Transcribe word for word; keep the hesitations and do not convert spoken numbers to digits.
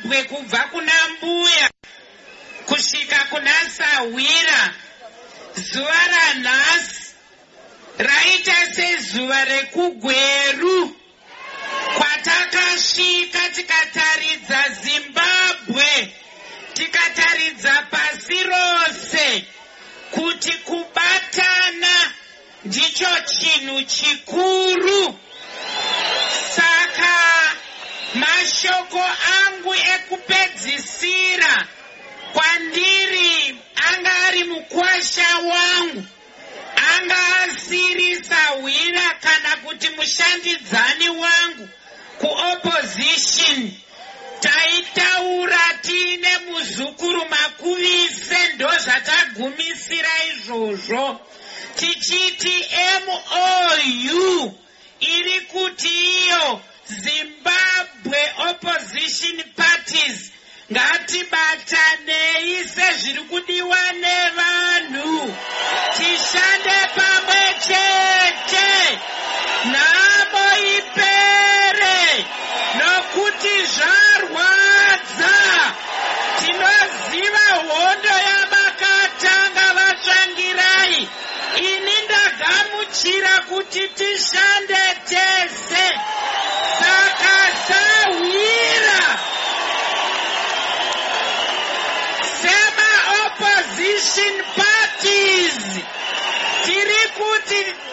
Zimbabwe kubva kuna mbuya kusvika kuna Sawira. Zuva ranhasi raita sezuva rekugweru kwatakasvika tikataridza Zimbabwe, tikataridza pasi rose kuti kubatana ndicho chinhu chikuru. Saka mashoko angu ekupedzisira kwandiri anga ari mukwasha wangu, anga asiri Sawira kana kuti mushandidzani wangu kuopposition. Taitaura tiine muzukuru makuvise, ndo zvatagumisira izvozvo tichiti M O U iri kuti iyo Zimbabwe Opposition Parties ngatibatanei sezviri kudiwa nevanhu, tishande pamwe chete, nhamo ipere, nokuti zvarwadza. Tinoziva hondo yamakatanga vatsvangirai. Ini ndagamuchira kuti tishande tese. Saka Sawira sema opposition parties tiri kuti